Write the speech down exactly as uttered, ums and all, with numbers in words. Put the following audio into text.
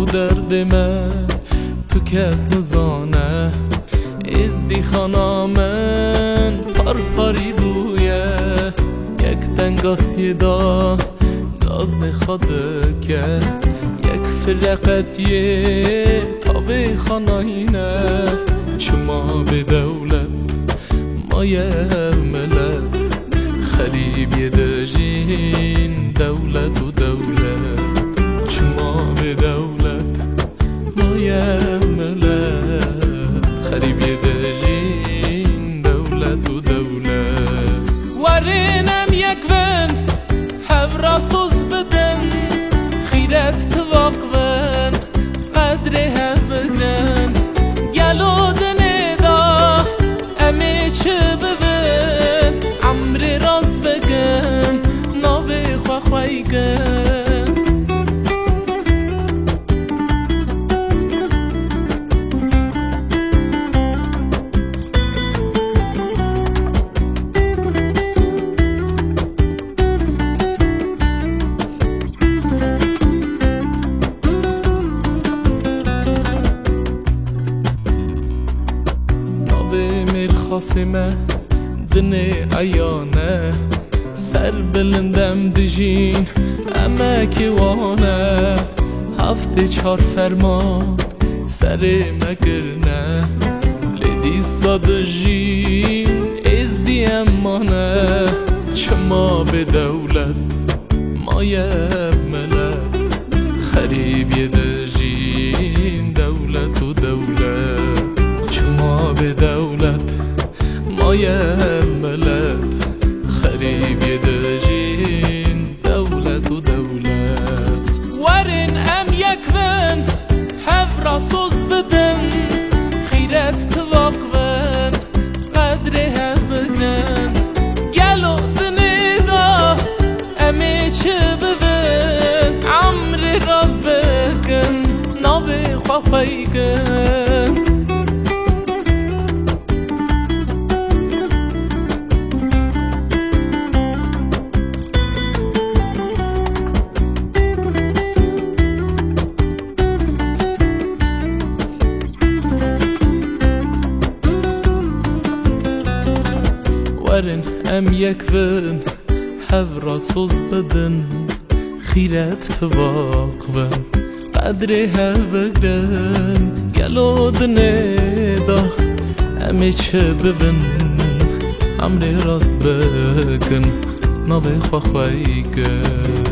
درد من تو کس نزانه از دی خانا من پار پاری بویه یک تنگاسی دا داز نخواده که یک فرقتیه تا به خاناینه شما به دولت ما یه ملت خریب یه دجین دولت و دولت شما به دولت ما یه ملت خریب یه دجین دولت و دولت ورینم یک ون حورا سوز بدن خیرت تواق ون قدر هفگن گلو دنه دا امی چه ببن عمر راست بگن ناوی خواه خواهی گن خاصمه دنه عیانه سر بلندم دجین اما کیوانه هفته چار فرمان سر مگرنه لیدی سادجین از دی امانه شما به دولت ما یه ملت خریب یه دجین دولت و دولت شما به دولت ما یه ملت خریب یه دجین دولت و دولت ورین ام یک ون حفرا سوز بدن خیرت تواق ون قدر هفگن گلو دنی دا امی چه ببن عمر راز بکن نابی خواه خواهی کن ورن ام یک ون حورا سوز بدن خیرت تواق ون قدر هفگرن گلو دنه دا امی چه ببن عمر راست بکن نابی خواه خواهی کن